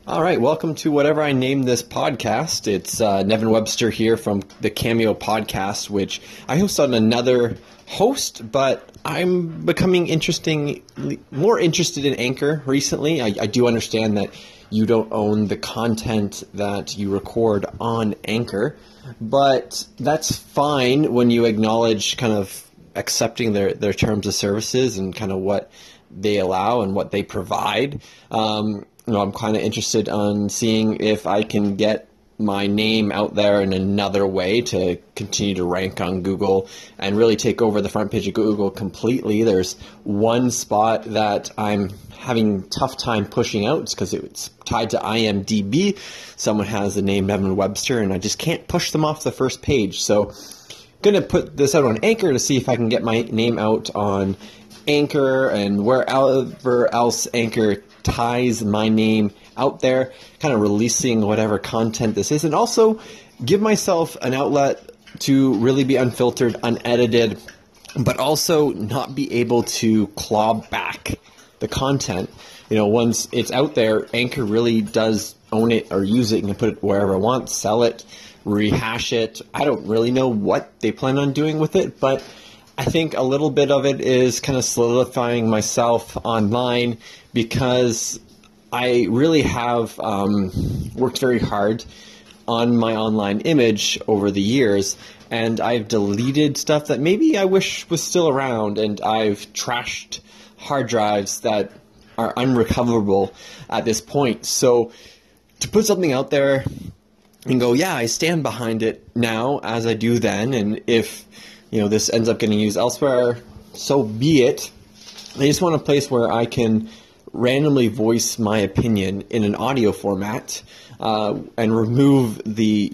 All right, welcome to whatever I named this podcast. It's Nevin Webster here from the Cameo podcast, which I host on another host, but I'm becoming more interested in Anchor recently. I do understand that you don't own the content that you record on Anchor, but that's fine when you acknowledge kind of accepting their terms of services and kind of what they allow and what they provide. I'm kind of interested on seeing if I can get my name out there in another way to continue to rank on Google and really take over the front page of Google completely. There's one spot that I'm having a tough time pushing out because it's tied to IMDb. Someone has the name Nevin Webster, and I just can't push them off the first page. So going to put this out on Anchor to see if I can get my name out on Anchor and wherever else Anchor ties my name out there, kind of releasing whatever content this is, and also give myself an outlet to really be unfiltered, unedited, but also not be able to claw back the content. Once it's out there, Anchor really does own it or use it and can put it wherever I want, sell it, rehash it. I don't really know what they plan on doing with it, but I think a little bit of it is kind of solidifying myself online because I really have worked very hard on my online image over the years, and I've deleted stuff that maybe I wish was still around, and I've trashed hard drives that are unrecoverable at this point. So to put something out there and go, yeah, I stand behind it now as I do then, and if this ends up getting used elsewhere, so be it. I just want a place where I can randomly voice my opinion in an audio format and remove the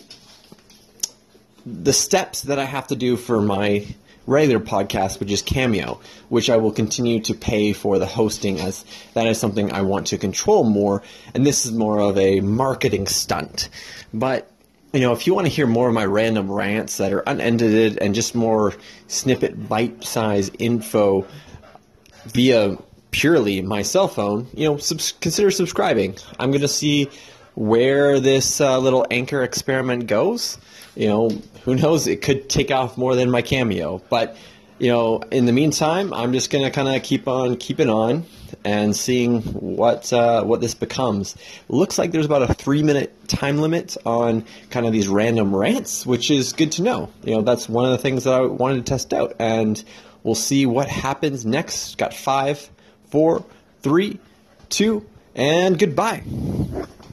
steps that I have to do for my regular podcast, which is Cameo, which I will continue to pay for the hosting, as that is something I want to control more, and this is more of a marketing stunt. But if you want to hear more of my random rants that are unedited and just more snippet bite-sized info via purely my cell phone, consider subscribing. I'm going to see where this little Anchor experiment goes. Who knows? It could take off more than my Cameo. But, in the meantime, I'm just going to kind of keep on keeping on and seeing what this becomes. Looks like there's about a 3-minute time limit on kind of these random rants, which is good to know. That's one of the things that I wanted to test out, and we'll see what happens next. Got 5, 4, 3, 2, and goodbye.